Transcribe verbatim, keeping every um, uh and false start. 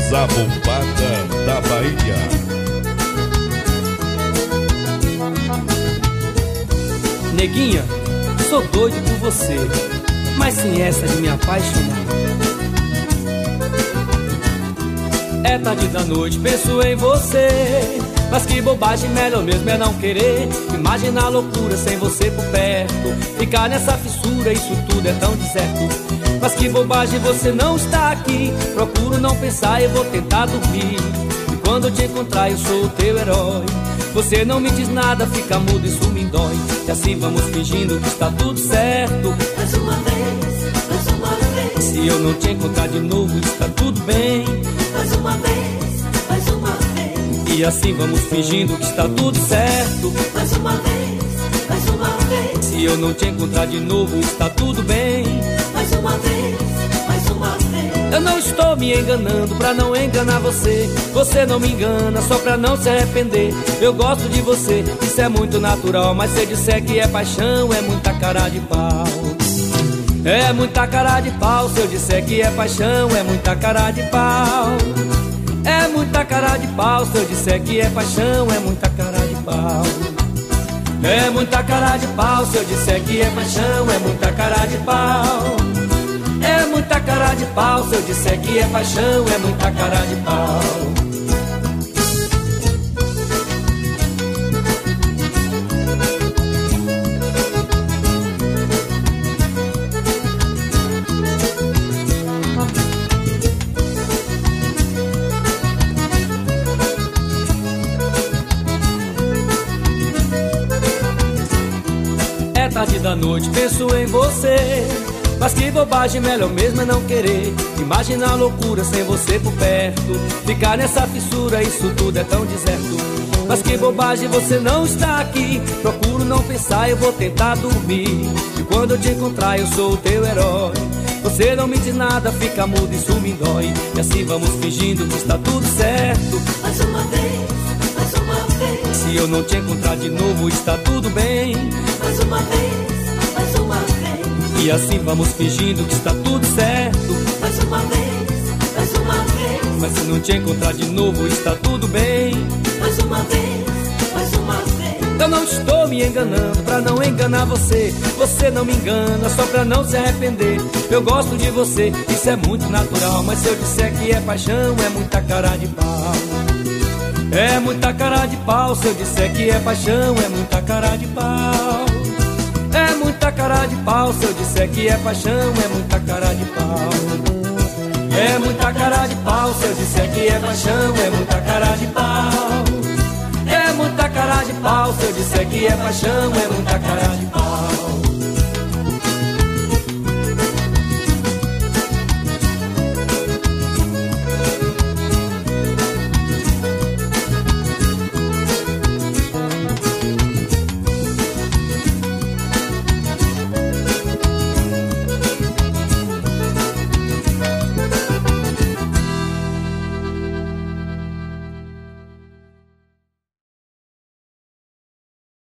Zabumbeira da Bahia. Neguinha, sou doido por você, mas sem essa de me apaixonar. É tarde da noite, penso em você, mas que bobagem, melhor mesmo é não querer. Imaginar a loucura sem você por perto, ficar nessa fissura, isso tudo é tão deserto. Mas que bobagem, você não está aqui. Procuro não pensar e vou tentar dormir. E quando te encontrar eu sou o teu herói. Você não me diz nada, fica mudo, isso me dói. E assim vamos fingindo que está tudo certo. Mais uma vez, mais uma vez. Se eu não te encontrar de novo, está tudo bem. Mais uma vez, mais uma vez. E assim vamos fingindo que está tudo certo. Mais uma vez, mais uma vez. Se eu não te encontrar de novo, está tudo bem. Mais uma vez, mais uma vez. Eu não estou me enganando pra não enganar você. Você não me engana só pra não se arrepender. Eu gosto de você, isso é muito natural. Mas se eu disser que é paixão, é muita cara de pau. É muita cara de pau. Se eu disser que é paixão, é muita cara de pau. É muita cara de pau. Se eu disser que é paixão, é muita cara de pau. É muita cara de pau. Se eu disser que é paixão, é muita cara de pau. É muita cara de pau. Se eu disser que é paixão, é muita cara de pau. É tarde da noite, penso em você, mas que bobagem, melhor mesmo é não querer. Imaginar a loucura sem você por perto, ficar nessa fissura, isso tudo é tão deserto. Mas que bobagem, você não está aqui. Procuro não pensar, eu vou tentar dormir. E quando eu te encontrar eu sou o teu herói. Você não me diz nada, fica mudo, isso me dói. E assim vamos fingindo que está tudo certo. Mais uma vez, mais uma vez. Se eu não te encontrar de novo, está tudo bem. Mais uma vez, mais uma vez. E assim vamos fingindo que está tudo certo. Mais uma vez, mais uma vez. Mas se não te encontrar de novo, está tudo bem. Mais uma vez, mais uma vez. Eu não estou me enganando pra não enganar você. Você não me engana só pra não se arrepender. Eu gosto de você, isso é muito natural. Mas se eu disser que é paixão, é muita cara de pau. É muita cara de pau. Se eu disser que é paixão, é muita cara de pau. É muita cara de pau. Se eu disser que é paixão, é muita cara de pau. É muita cara de pau. Se eu disser que é paixão, é muita cara de pau. É muita cara de pau. Se eu disser que é paixão, é muita cara de pau.